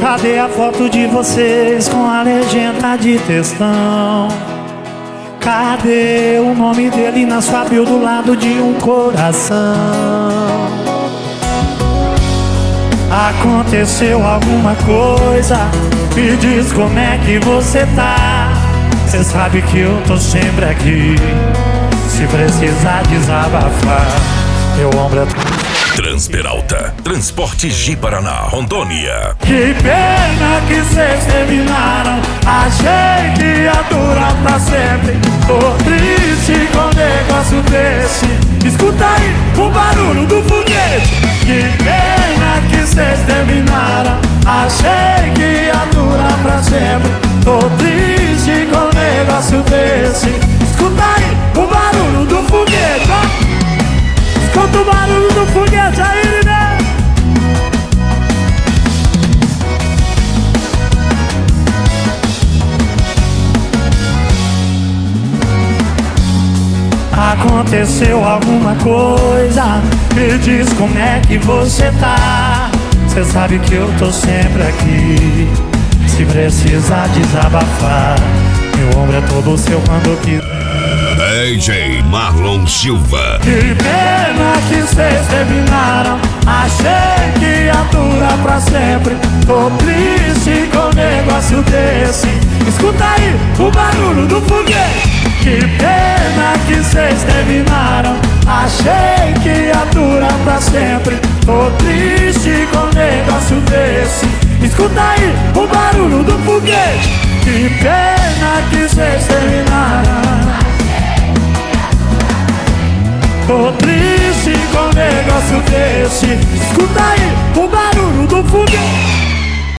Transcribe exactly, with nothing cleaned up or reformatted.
Cadê a foto de vocês com a legenda de textão? Cadê o nome dele na sua bio do lado de um coração? Aconteceu alguma coisa? Me diz como é que você tá. Cê sabe que eu tô sempre aqui, se precisar desabafar. Meu ombro é... Transperalta, Transporte Ji-Paraná, Rondônia. Que pena que cês terminaram. Achei que ia durar pra sempre. Tô triste com um negócio desse. Escuta aí o barulho do foguete. Que pena que cês terminaram. Achei que ia durar pra sempre. Tô triste com um negócio desse. Escuta aí o barulho do foguete, ó. Escuta o barulho do foguete aí, né? Aconteceu alguma coisa? Me diz como é que você tá. Cê sabe que eu tô sempre aqui, se precisar desabafar. Meu ombro é todo seu quando quiser. D J Marlon Silva. Que pena que cês terminaram. Achei que ia durar pra sempre. Tô triste com um negócio desse. Escuta aí o barulho do foguete. Que pena que cês terminaram. Achei que ia durar pra sempre. Tô triste com um negócio desse. Escuta aí o barulho do foguete. Que pena que cês terminaram. Tô triste com um negócio desse. Escuta aí